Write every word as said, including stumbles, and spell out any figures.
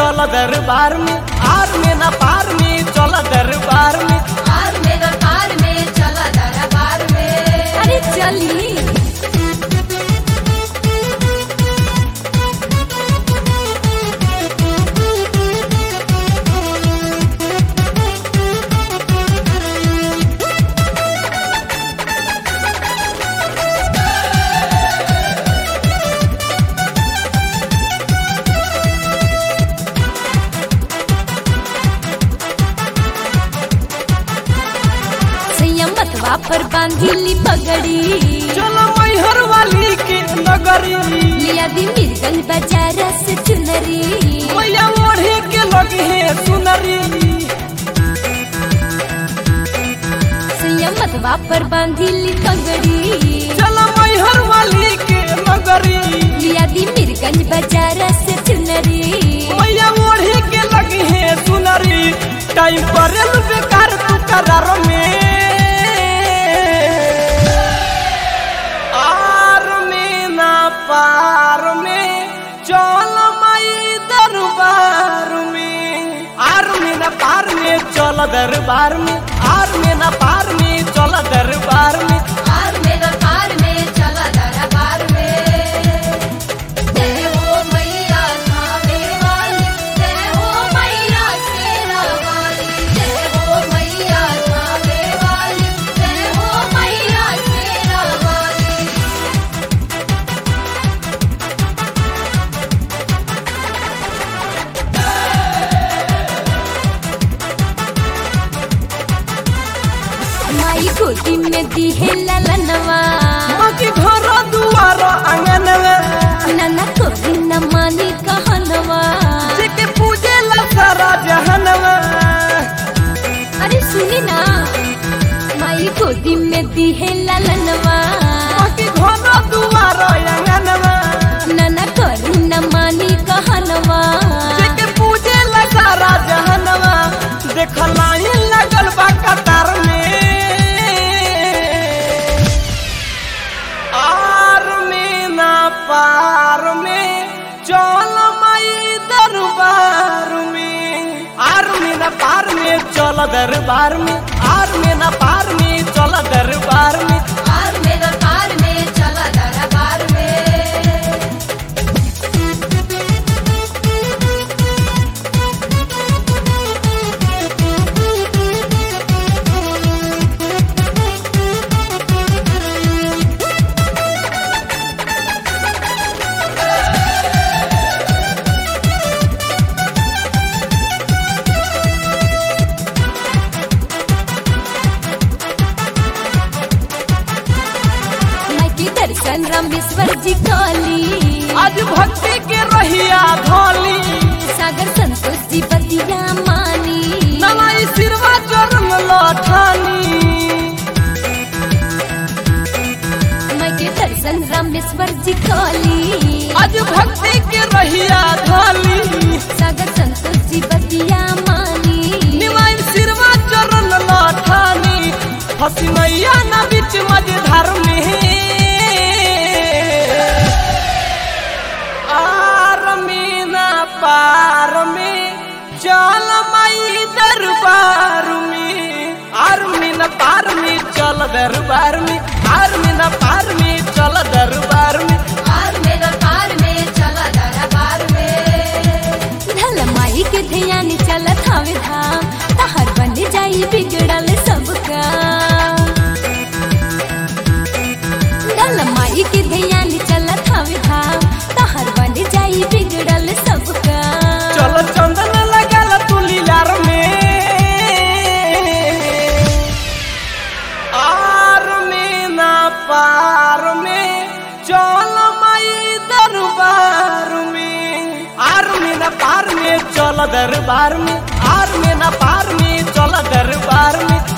चल दरबार में, आर में ना पार में चल दरबार में, आर में ना पार में चला दरबार में। अरे चली मतवा पर बांधिली पगड़ी, चलो मैहर वाली के नगरी, लिया दी मीरगंज बाजार से चुनरी, मैया ओढ़े के लगे है सुनरी। मतवा पर बांधिली पगड़ी, चलो मैहर वाली के नगरी, लिया दी मीरगंज बाजार से चुनरी, मैया ओढ़े के लगे है सुनरी। टाइम पर बेकार तू करार में, पार में चल माई दरबार में, आर में ना पार में चल दरबार में, आर में ना पार में चल दरबार में, आर में ना पार में चला दरबार में। जय हो मैया थावे वाली, जय हो मैया शेरा वाली, जय हो मैया थावे वाली, जय हो मैया शेरा वाली। माई गोदी में दी है ललनवा, बाकी घर दुआर आंगनवा, नाना को न मानी कहनवा, जेके पूजे ला सारा जहनवा। अरे सुनी ना, माई गोदी में दी है ललनवा, बाकी घर दुआर आंगनवा, नाना को न मानी कहनवा, जेके पूजे ला सारा जहनवा। देख लाइन लगल बा कतार में, पार में चल माई दरबार में, आर में ना पार में चल दरबार में, आर में ना पार में चल दरबार में, आर में ना पार में चला दरबार में। दर्शन रामेश्वर जी काली, आज भक्ति के रहिया धोली, सागर संतोष जी बतिया मानी, नवाई सिरवा चरण लठानी। मैं के दर्शन रामेश्वर जी काली, आज भक्ति के रहिया धोली, सागर संतोष जी बतिया मानी, नवाई सिरवा चरण लठानी। हसी मैया ना बीच मझधार में, पार में चल माई दरबार में, आर में ना पार में चल दरबार में, आर में ना पार में चल दरबार में, आर में ना पार में चला दरबार में। ढल माई के ध्यान चलत हवे धाम, तहर बन जाई बिगड़ल सबका। ढल माई के ध्यान चलत हवे धाम, तहर बन जाई बिगड़ल सबका। चल चंदन लगल तू लीलार में, आर में ना पार में चल माई दरबार में, आर में ना पार में चल दरबार में, आर में ना पार में चल दरबार में।